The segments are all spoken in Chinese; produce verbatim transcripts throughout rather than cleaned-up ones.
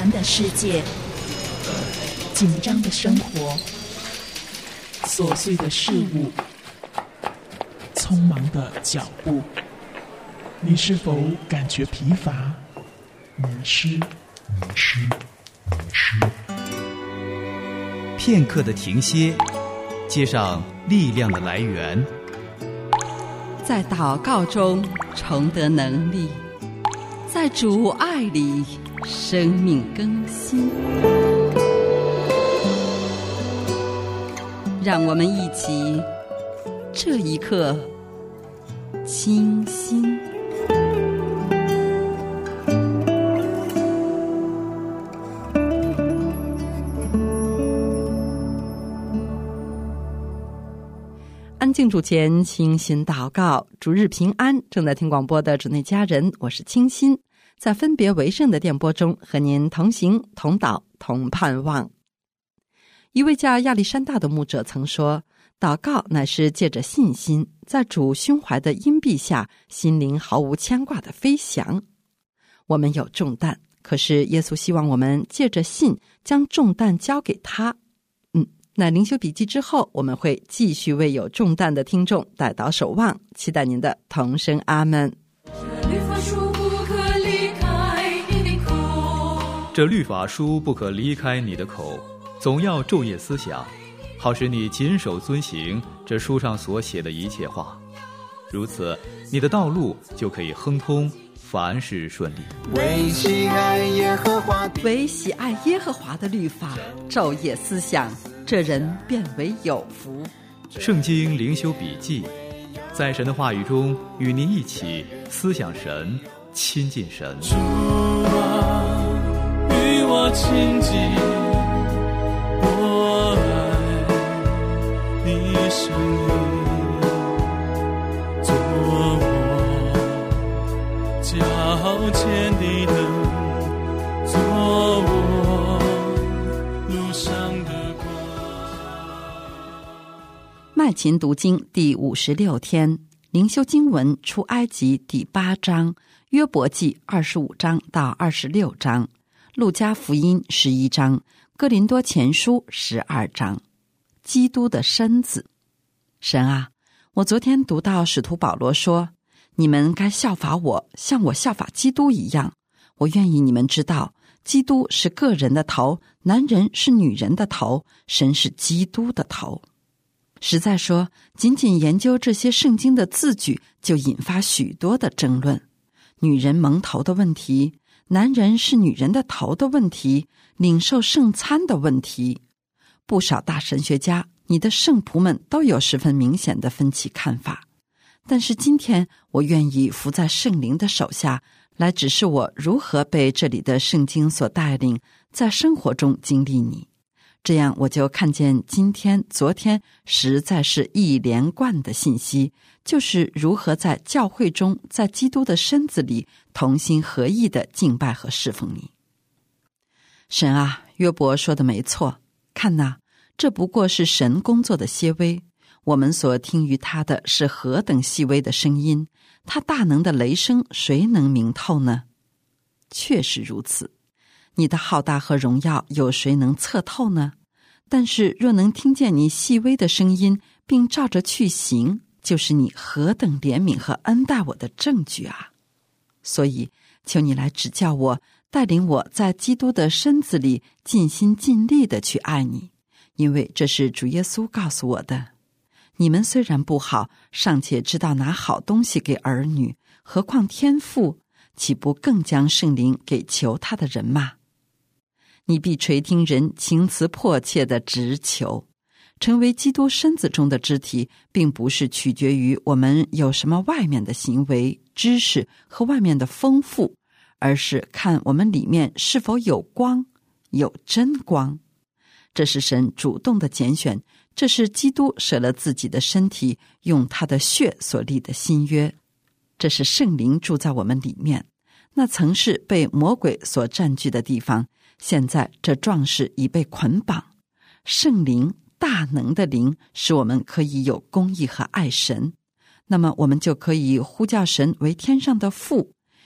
繁的世界，紧张的生活，琐碎的事物，匆忙的脚步，你是否感觉疲乏、迷失？迷失，迷失。 片刻的停歇，接上力量的来源， 在祷告中重得能力，在主爱里生命更新。让我们一起这一刻清心。安静主前，清心祷告，主日平安。正在听广播的主内家人，我是清心，在分别为圣的电波中和您同行同祷同盼望。一位叫亚历山大的牧者曾说，祷告乃是借着信心，在主胸怀的荫蔽下，心灵毫无牵挂的飞翔。我们有重担，可是耶稣希望我们借着信将重担交给他。嗯，那灵修笔记之后，我们会继续为有重担的听众代祷守望，期待您的同声阿们。 这律法书不可离开你的口，总要昼夜思想，好使你谨守遵行这书上所写的一切话。如此，你的道路就可以亨通，凡事顺利。 为喜爱耶和华的， 为喜爱耶和华的律法，昼夜思想，这人便为有福。 圣经灵修笔记，在神的话语中与您一起思想神，亲近神。 主啊，与我亲近，我爱你声音，做我脚前的灯，做我路上的麦琴读经第五十六天，灵修经文出埃及第八章，约伯记二十五章到二十六章，路加福音十一章，哥林多前书十二章。基督的身子。神啊，我昨天读到使徒保罗说，你们该效法我，像我效法基督一样。我愿意你们知道，基督是个人的头，男人是女人的头，神是基督的头。实在说，仅仅研究这些圣经的字句，就引发许多的争论。女人蒙头的问题，男人是女人的头的问题，领受圣餐的问题。不少大神学家，你的圣仆们都有十分明显的分歧看法。但是今天，我愿意伏在圣灵的手下，来指示我如何被这里的圣经所带领，在生活中经历你。这样我就看见今天、昨天实在是一连贯的信息，就是如何在教会中，在基督的身子里同心合意的敬拜和侍奉你。神啊，约伯说的没错，看哪，这不过是神工作的些微，我们所听于他的是何等细微的声音，他大能的雷声谁能明透呢？确实如此，你的浩大和荣耀有谁能测透呢？但是若能听见你细微的声音，并照着去行，就是你何等怜悯和恩待我的证据啊！所以求你来指教我，带领我在基督的身子里尽心尽力地去爱你，因为这是主耶稣告诉我的。你们虽然不好，尚且知道拿好东西给儿女，何况天父，岂不更将圣灵给求他的人吗？你必垂听人情辞迫切的直求。成为基督身子中的肢体，并不是取决于我们有什么外面的行为、知识和外面的丰富，而是看我们里面是否有光，有真光。这是神主动的拣选，这是基督舍了自己的身体，用他的血所立的新约。这是圣灵住在我们里面，那曾是被魔鬼所占据的地方，现在这壮士已被捆绑。圣灵大能的灵使我们可以有公义和爱神，那么我们就可以呼叫神为天上的父，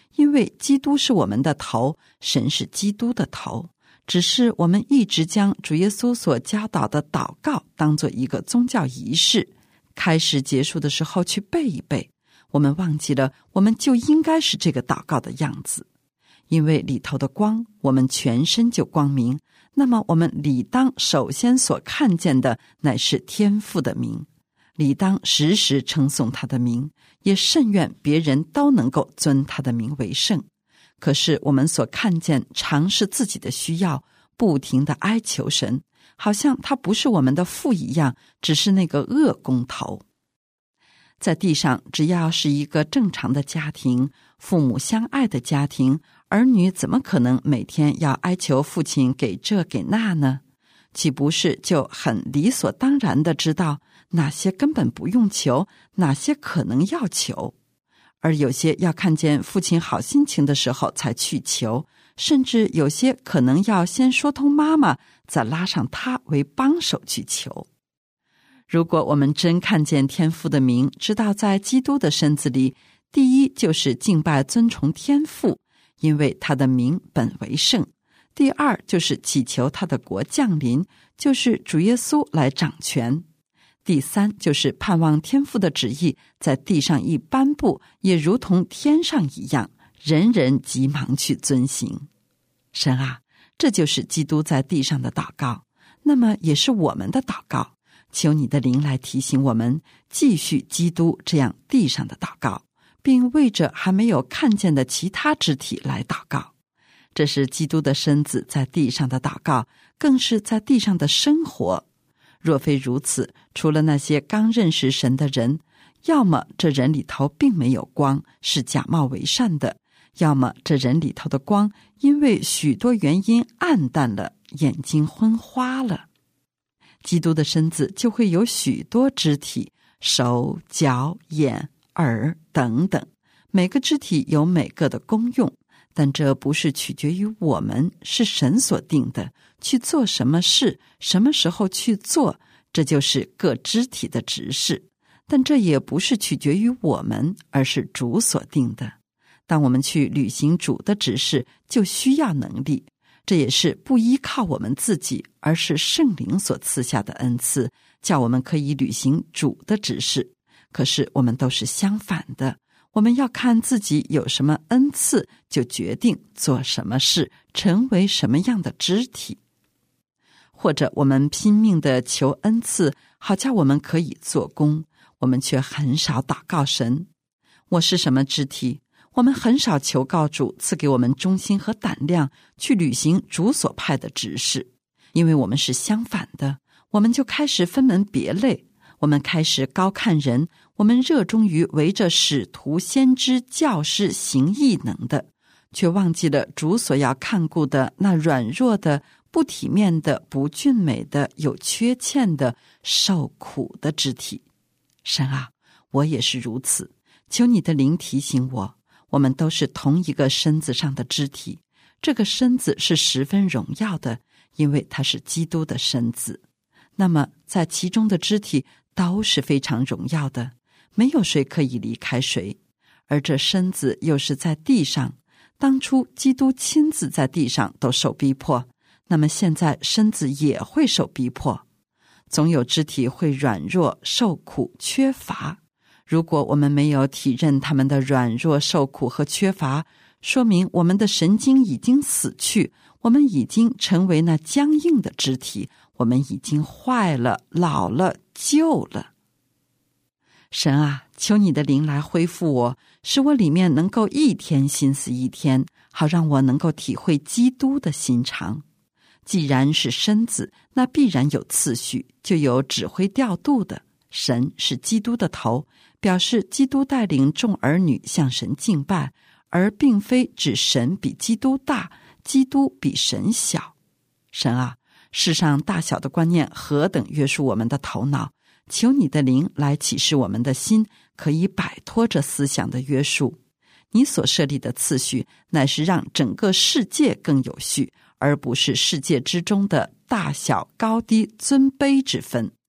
因为基督是我们的头，神是基督的头。只是我们一直将主耶稣所教导的祷告当作一个宗教仪式，开始结束的时候去背一背，我们忘记了我们就应该是这个祷告的样子。因为里头的光，我们全身就光明，那么我们理当首先所看见的乃是天父的名，理当时时称颂他的名，也甚愿别人都能够尊他的名为圣。可是我们所看见常是自己的需要，不停地哀求神，好像他不是我们的父一样，只是那个恶工头。在地上，只要是一个正常的家庭，父母相爱的家庭，儿女怎么可能每天要哀求父亲给这给那呢？岂不是就很理所当然地知道哪些根本不用求，哪些可能要求？而有些要看见父亲好心情的时候才去求，甚至有些可能要先说通妈妈，再拉上他为帮手去求。如果我们真看见天父的名，知道在基督的身子里，第一就是敬拜尊崇天父，因为他的名本为圣；第二就是祈求他的国降临，就是主耶稣来掌权；第三就是盼望天父的旨意在地上一颁布，也如同天上一样，人人急忙去遵行。神啊，这就是基督在地上的祷告，那么也是我们的祷告。求你的灵来提醒我们，继续基督这样地上的祷告，并为着还没有看见的其他肢体来祷告。这是基督的身子在地上的祷告，更是在地上的生活。若非如此，除了那些刚认识神的人，要么这人里头并没有光，是假冒为善的，要么这人里头的光因为许多原因暗淡了，眼睛昏花了。基督的身子就会有许多肢体，手、脚、眼、耳等等，每个肢体有每个的功用，但这不是取决于我们，是神所定的，去做什么事，什么时候去做，这就是各肢体的职事。但这也不是取决于我们，而是主所定的。当我们去履行主的指示，就需要能力，这也是不依靠我们自己，而是圣灵所赐下的恩赐，叫我们可以履行主的指示。可是我们都是相反的，我们要看自己有什么恩赐，就决定做什么事，成为什么样的肢体。或者我们拼命地求恩赐，好叫我们可以做工，我们却很少祷告神，我是什么肢体？我们很少求告主赐给我们忠心和胆量，去履行主所派的指示。因为我们是相反的，我们就开始分门别类，我们开始高看人，我们热衷于围着使徒、先知、教师行异能的，却忘记了主所要看顾的那软弱的、不体面的、不俊美的、有缺欠的、受苦的肢体。神啊，我也是如此，求你的灵提醒我，我们都是同一个身子上的肢体，这个身子是十分荣耀的，因为它是基督的身子。那么在其中的肢体都是非常荣耀的，没有谁可以离开谁。而这身子又是在地上，当初基督亲自在地上都受逼迫，那么现在身子也会受逼迫。总有肢体会软弱、受苦、缺乏。如果我们没有体认他们的软弱、受苦和缺乏，说明我们的神经已经死去，我们已经成为那僵硬的肢体，我们已经坏了、老了、旧了。神啊，求你的灵来恢复我，使我里面能够一天心思一天，好让我能够体会基督的心肠。既然是身子，那必然有次序，就有指挥调度的。神是基督的头，表示基督带领众儿女向神敬拜，而并非指神比基督大，基督比神小。神啊，世上大小的观念何等约束我们的头脑，求你的灵来启示我们的心，可以摆脱这思想的约束。你所设立的次序，乃是让整个世界更有序，而不是世界之中的大小高低尊卑之分。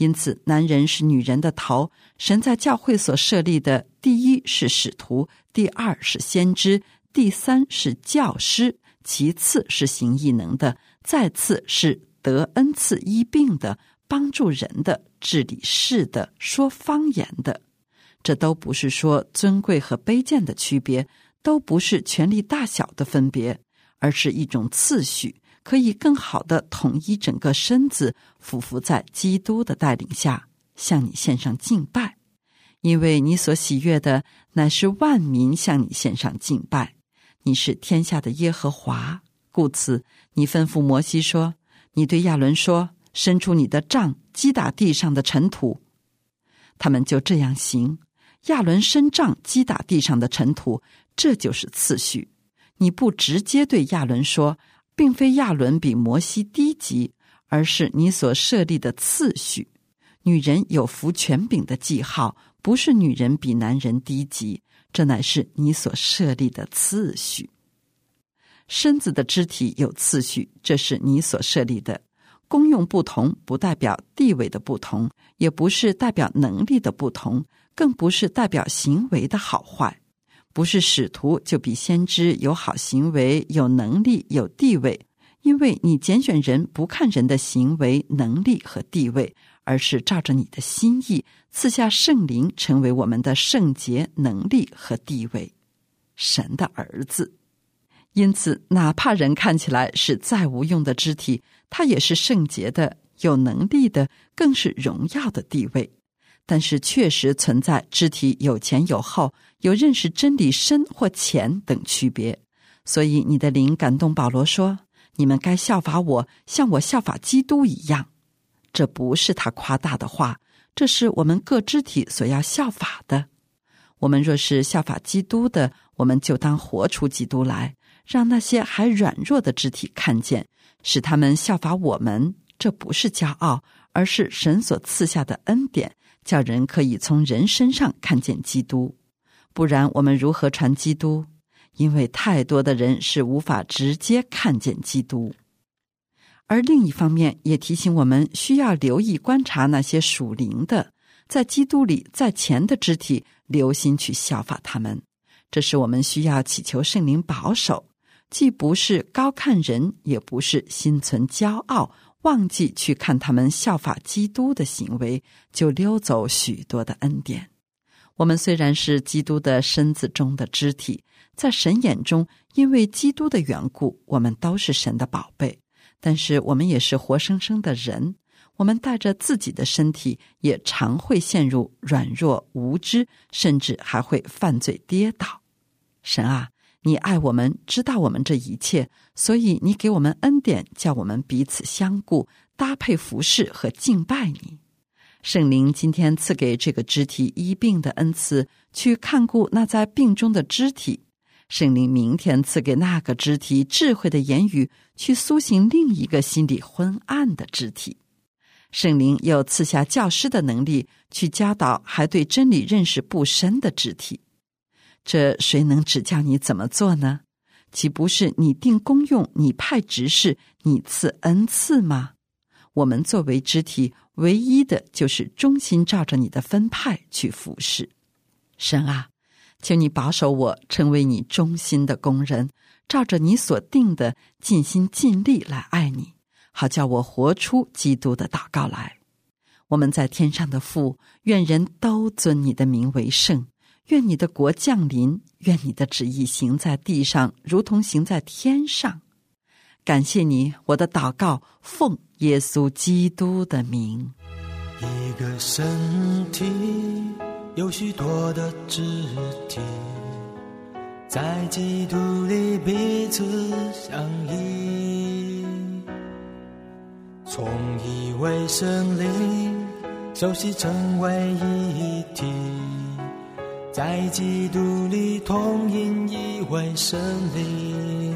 因此男人是女人的头，神在教会所设立的第一是使徒，第二是先知，第三是教师，其次是行异能的，再次是得恩赐医病的，帮助人的，治理事的，说方言的。这都不是说尊贵和卑贱的区别，都不是权力大小的分别，而是一种次序，可以更好地统一整个身子，俯伏在基督的带领下，向你献上敬拜。因为你所喜悦的乃是万民向你献上敬拜，你是天下的耶和华。故此你吩咐摩西说，你对亚伦说，伸出你的杖击打地上的尘土。他们就这样行，亚伦伸杖击打地上的尘土，这就是次序。你不直接对亚伦说，并非亚伦比摩西低级，而是你所设立的次序。女人有服权柄的记号，不是女人比男人低级，这乃是你所设立的次序。身子的肢体有次序，这是你所设立的。功用不同，不代表地位的不同，也不是代表能力的不同，更不是代表行为的好坏。不是使徒就比先知有好行为、有能力、有地位，因为你拣选人不看人的行为、能力和地位，而是照着你的心意赐下圣灵，成为我们的圣洁、能力和地位，神的儿子。因此哪怕人看起来是再无用的肢体，他也是圣洁的、有能力的，更是荣耀的地位。但是确实存在肢体有前有后，有认识真理深或浅等区别。所以你的灵感动保罗说，你们该效法我，像我效法基督一样。这不是他夸大的话，这是我们各肢体所要效法的。我们若是效法基督的，我们就当活出基督来，让那些还软弱的肢体看见，使他们效法我们。这不是骄傲，而是神所赐下的恩典，叫人可以从人身上看见基督。不然我们如何传基督？因为太多的人是无法直接看见基督。而另一方面也提醒我们需要留意观察那些属灵的，在基督里在前的肢体，留心去效法他们。这是我们需要祈求圣灵保守，既不是高看人，也不是心存骄傲，忘记去看他们效法基督的行为，就溜走许多的恩典。我们虽然是基督的身子中的肢体，在神眼中，因为基督的缘故，我们都是神的宝贝，但是我们也是活生生的人，我们带着自己的身体，也常会陷入软弱无知，甚至还会犯罪跌倒。神啊，你爱我们，知道我们这一切，所以你给我们恩典，叫我们彼此相顾，搭配服侍和敬拜你。圣灵今天赐给这个肢体医病的恩赐，去看顾那在病中的肢体。圣灵明天赐给那个肢体智慧的言语，去苏醒另一个心里昏暗的肢体。圣灵又赐下教师的能力，去教导还对真理认识不深的肢体。这谁能指教你怎么做呢？岂不是你定功用，你派执事，你赐恩赐吗？我们作为肢体，唯一的就是忠心照着你的分派去服侍。神啊，求你保守我成为你忠心的工人，照着你所定的尽心尽力来爱你，好叫我活出基督的祷告来。我们在天上的父，愿人都尊你的名为圣，愿你的国降临，愿你的旨意行在地上，如同行在天上。感谢你，我的祷告奉耶稣基督的名。 一个身体有许多的肢体，在基督里彼此相依，从一位生灵休息成为一体，在基督里同饮一位生灵。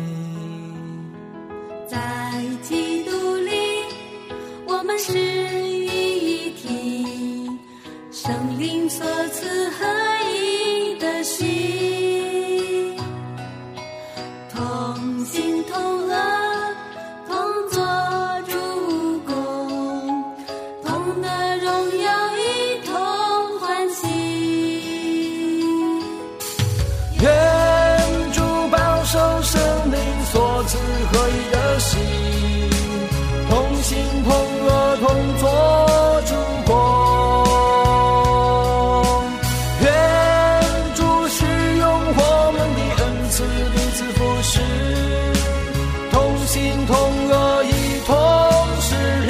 在基督里我们是一体，圣灵所赐合一的心，同心同乐，同作主工，同得荣子合一的心，同心同乐同作主工。愿主使用我们的恩赐，彼此服侍，同心同乐一同使力。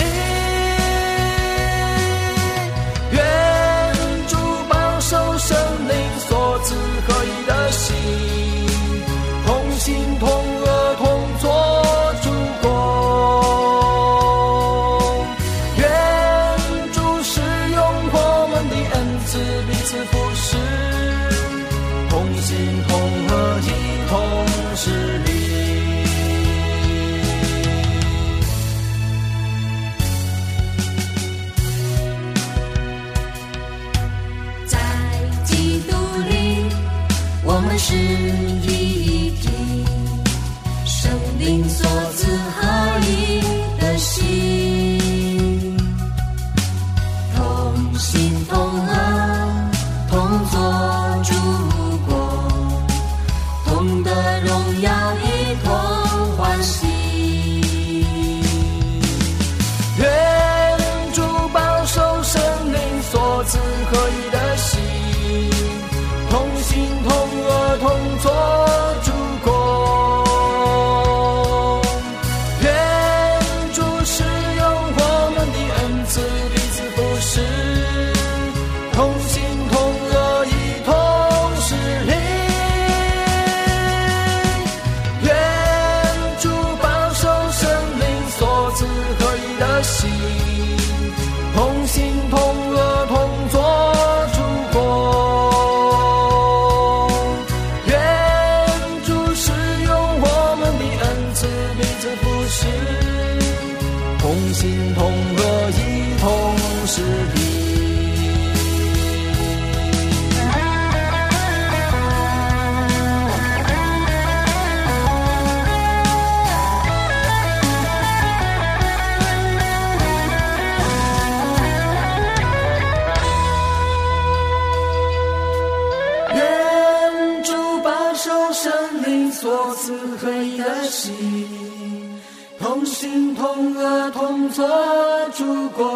愿主保守圣灵所赐合一的心，同心同乐同作主工。愿主使用我们的恩赐，彼此服侍，同心同乐一同使力。 在基督里，我们是一体，圣灵所赐合一的心，同心同乐同作主工，同得荣耀一同欢喜。 愿主保守圣灵所赐合一的心，同心同乐同作主工。愿主使用我们的恩赐，彼此服侍，同心同乐一同使力。愿主保守圣灵所赐合一的心，同心同乐同作主工。愿主使用我们的恩赐，彼此服侍，同心同乐一同使力。愿主保守圣灵所赐合一的心，同心同乐同作主工。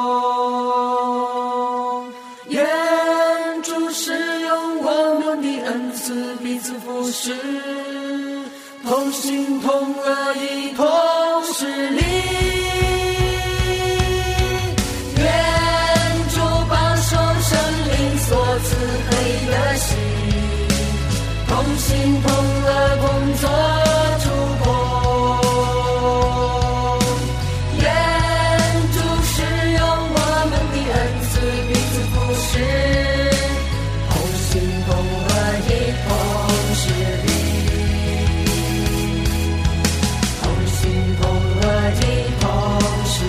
愿主使用我们的恩赐，彼此服侍，同心同乐一同使力。愿主保守圣灵所赐合一的心，同心同乐同作主工。愿主使用我们的恩赐，彼此服侍，同心同乐一同使力。同心同乐一同使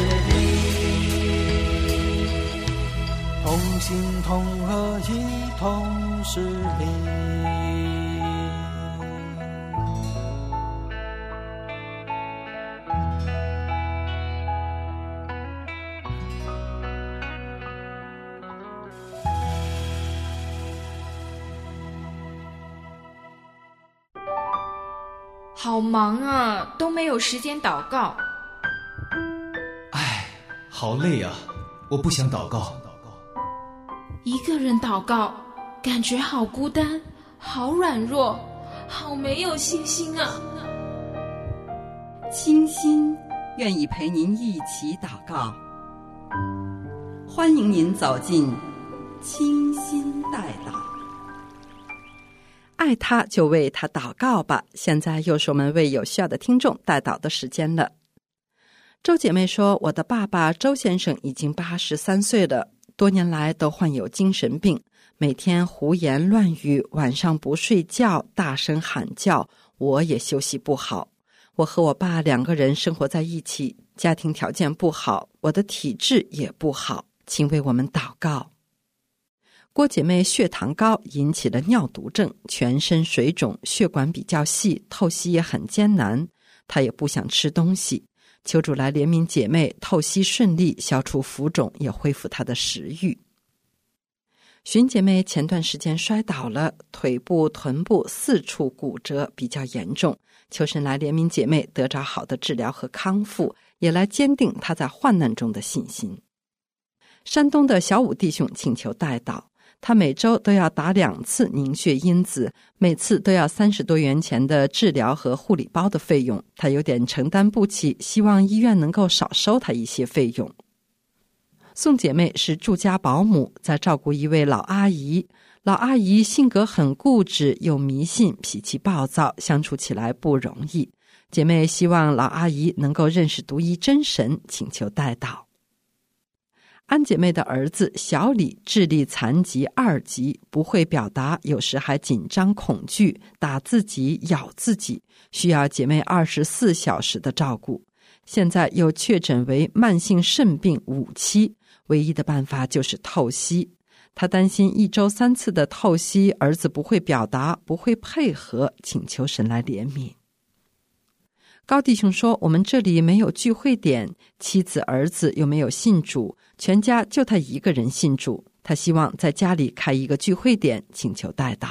力。同心同乐一同使力。 好忙啊，都没有时间祷告。 唉，好累啊，我不想祷告。 一个人祷告，感觉好孤单，好软弱，好没有信心啊。 清心愿意陪您一起祷告，欢迎您走进清心代祷。爱他就为他祷告吧。现在又是我们为有需要的听众代祷的时间了。周姐妹说，我的爸爸周先生已经八十三岁了，多年来都患有精神病，每天胡言乱语，晚上不睡觉，大声喊叫，我也休息不好。我和我爸两个人生活在一起，家庭条件不好，我的体质也不好，请为我们祷告。郭姐妹血糖高引起了尿毒症，全身水肿，血管比较细，透析也很艰难，她也不想吃东西，求主来怜悯姐妹，透析顺利，消除浮肿，也恢复她的食欲。寻姐妹前段时间摔倒了，腿部、臀部四处骨折比较严重， 求神来怜悯姐妹得着好的治疗和康复，也来坚定她在患难中的信心。山东的小武弟兄请求代祷，他每周都要打两次凝血因子，每次都要三十多元钱的治疗和护理包的费用，他有点承担不起，希望医院能够少收他一些费用。宋姐妹是住家保姆，在照顾一位老阿姨。老阿姨性格很固执又迷信，脾气暴躁，相处起来不容易。姐妹希望老阿姨能够认识独一真神，请求代祷。安姐妹的儿子小李智力残疾二级，不会表达，有时还紧张恐惧，打自己咬自己，需要姐妹二十四小时的照顾。现在又确诊为慢性肾病五期，唯一的办法就是透析。他担心一周三次的透析，儿子不会表达，不会配合，请求神来怜悯。高弟兄说，我们这里没有聚会点，妻子儿子又没有信主，全家就他一个人信主，他希望在家里开一个聚会点，请求代祷。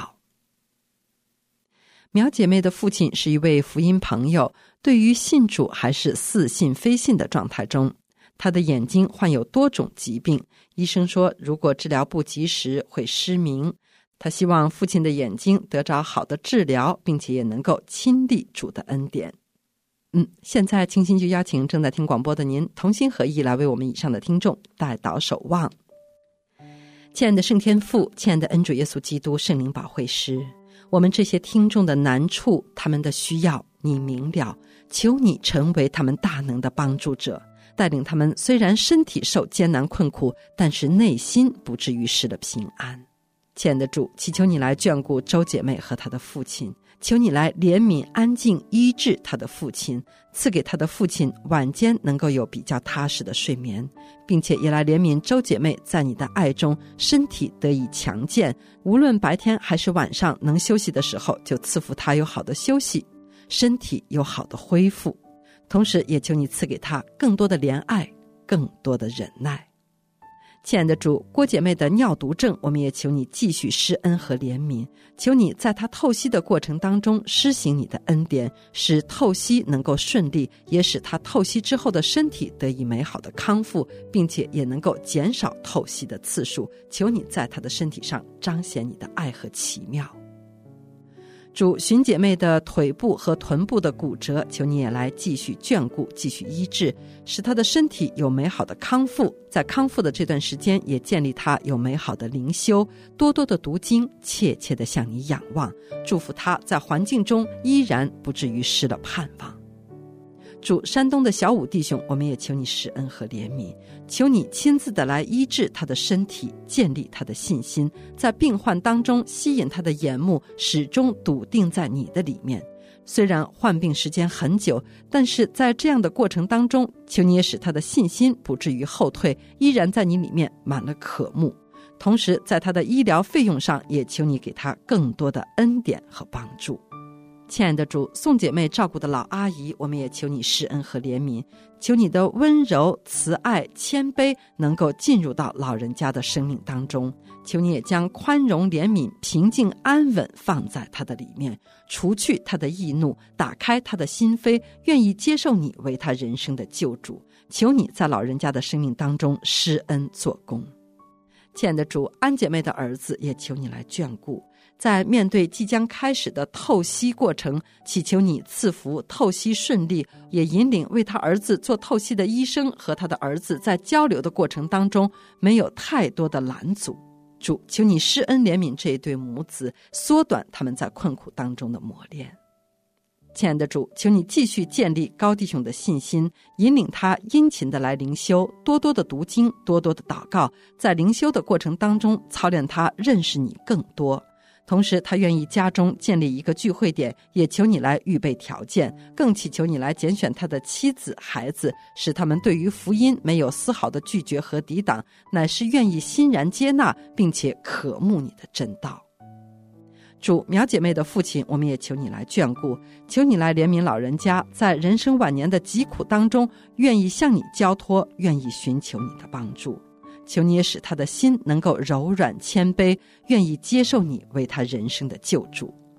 苗姐妹的父亲是一位福音朋友，对于信主还是似信非信的状态中。他的眼睛患有多种疾病，医生说如果治疗不及时会失明。他希望父亲的眼睛得着好的治疗，并且也能够亲历主的恩典。嗯，现在清心就邀请正在听广播的您同心合意来为我们以上的听众代祷守望。亲爱的圣天父，亲爱的恩主耶稣基督圣灵保惠师，我们这些听众的难处，他们的需要你明了，求你成为他们大能的帮助者，带领他们虽然身体受艰难困苦，但是内心不至于失了平安。亲爱的主，祈求你来眷顾周姐妹和她的父亲，求你来怜悯安静医治她的父亲，赐给她的父亲晚间能够有比较踏实的睡眠，并且也来怜悯周姐妹在你的爱中身体得以强健，无论白天还是晚上能休息的时候，就赐福她有好的休息，身体有好的恢复，同时也求你赐给她更多的怜爱，更多的忍耐。亲爱的主，郭姐妹的尿毒症，我们也求你继续施恩和怜悯，求你在她透析的过程当中施行你的恩典，使透析能够顺利，也使她透析之后的身体得以美好的康复，并且也能够减少透析的次数，求你在她的身体上彰显你的爱和奇妙。主，寻姐妹的腿部和臀部的骨折，求你也来继续眷顾，继续医治，使她的身体有美好的康复，在康复的这段时间也建立她有美好的灵修，多多的读经，切切的向你仰望，祝福她在环境中依然不至于失了盼望。主，山东的小武弟兄，我们也求你施恩和怜悯，求你亲自的来医治他的身体，建立他的信心，在病患当中吸引他的眼目，始终笃定在你的里面。虽然患病时间很久，但是在这样的过程当中，求你也使他的信心不至于后退，依然在你里面满了渴慕。同时在他的医疗费用上，也求你给他更多的恩典和帮助。亲爱的主，宋姐妹照顾的老阿姨，我们也求你施恩和怜悯，求你的温柔、慈爱、谦卑能够进入到老人家的生命当中，求你也将宽容、怜悯、平静、安稳放在她的里面，除去她的易怒，打开她的心扉，愿意接受你为她人生的救主。求你在老人家的生命当中施恩做工。亲爱的主，安姐妹的儿子也求你来眷顾，在面对即将开始的透析过程，祈求你赐福透析顺利，也引领为他儿子做透析的医生和他的儿子在交流的过程当中没有太多的拦阻。主，求你施恩怜悯这一对母子，缩短他们在困苦当中的磨练。亲爱的主，求你继续建立高弟兄的信心，引领他殷勤的来灵修，多多的读经，多多的祷告，在灵修的过程当中操练他认识你更多。同时他愿意家中建立一个聚会点，也求你来预备条件，更祈求你来拣选他的妻子孩子，使他们对于福音没有丝毫的拒绝和抵挡，乃是愿意欣然接纳，并且渴慕你的真道。主，苗姐妹的父亲，我们也求你来眷顾，求你来怜悯老人家在人生晚年的疾苦当中愿意向你交托，愿意寻求你的帮助。求你也使他的心能够柔软谦卑，愿意接受你为他人生的救主。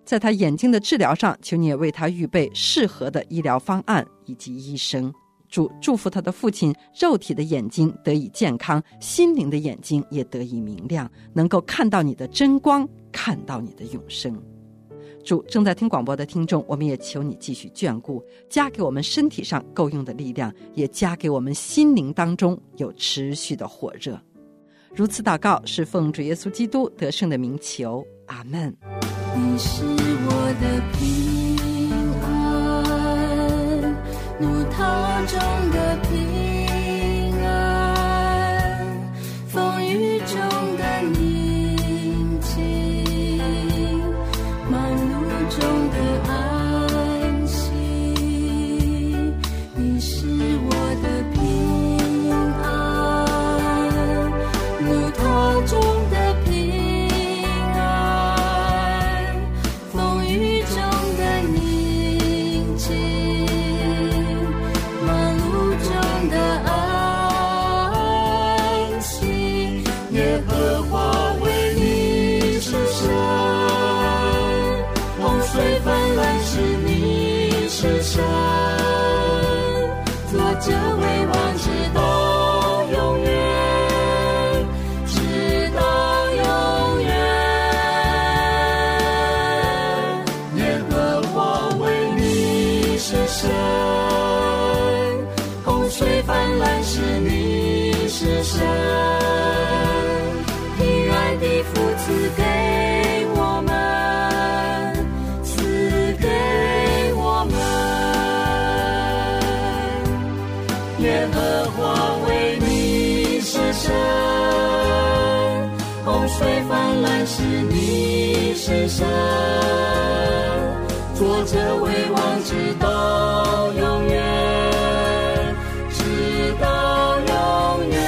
在他眼睛的治疗上，求你也为他预备适合的医疗方案以及医生。主祝福他的父亲肉体的眼睛得以健康，心灵的眼睛也得以明亮，能够看到你的真光，看到你的永生。主，正在听广播的听众，我们也求你继续眷顾，加给我们身体上够用的力量，也加给我们心灵当中有持续的火热。如此祷告，是奉主耶稣基督得胜的名求，阿们。 你是我的平安，怒涛中的平安，风雨中的宁静，忙碌中的安息。你是我的平安，怒涛中的平安，风雨中的宁静，忙碌中的安息。耶和华为你是神，洪水泛滥时你是神，作者为王直到永远，直到永远。耶和华为你是神，洪水泛滥时你是神，平安的福赐给我们，赐给我们。耶和华为你是神，洪水泛滥时你是神，作者为王直到永远，直到永远。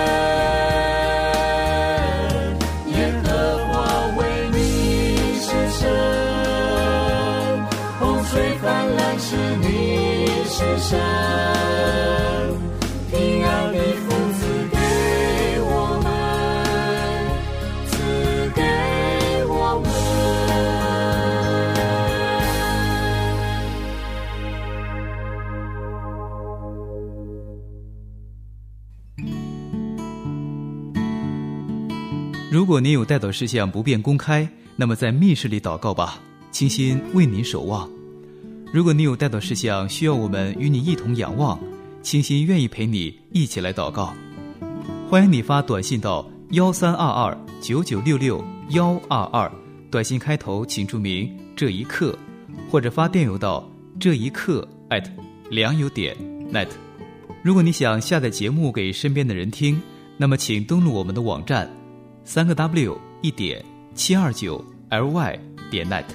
耶和华为你是神，洪水泛滥时你是神，平安的福赐给我们，赐给我们。 如果您有代祷事项不便公开，那么在密室里祷告吧，倾心为您守望。如果你有代祷事项需要我们与你一同仰望，倾心愿意陪你一起来祷告。欢迎你发短信到幺三二二九九六六幺二二，短信开头请注明这一刻，或者发电邮到这一刻 at 良友点 net。 如果你想下载节目给身边的人听，那么请登录我们的网站三个 W 一点七二九 L Y 点 net。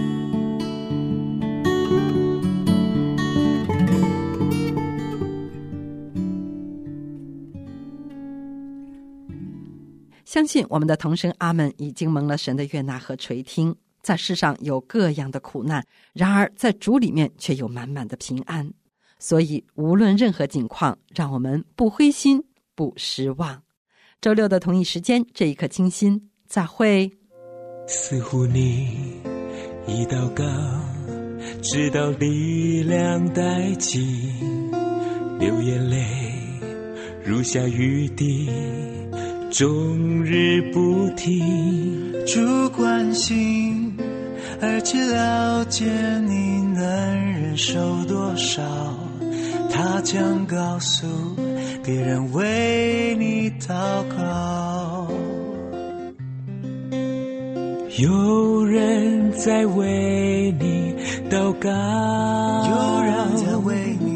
相信我们的童声阿们已经蒙了神的悦纳和垂听。在世上有各样的苦难，然而在主里面却有满满的平安。所以无论任何境况，让我们不灰心，不失望。周六的同一时间，这一刻清心，再会。 似乎你一祷告，直到力量殆尽，流眼泪如下雨滴，终日不停。 主关心，而且了解你能忍受多少，他将告诉别人为你祷告。 有人在为你祷告， 有人在为你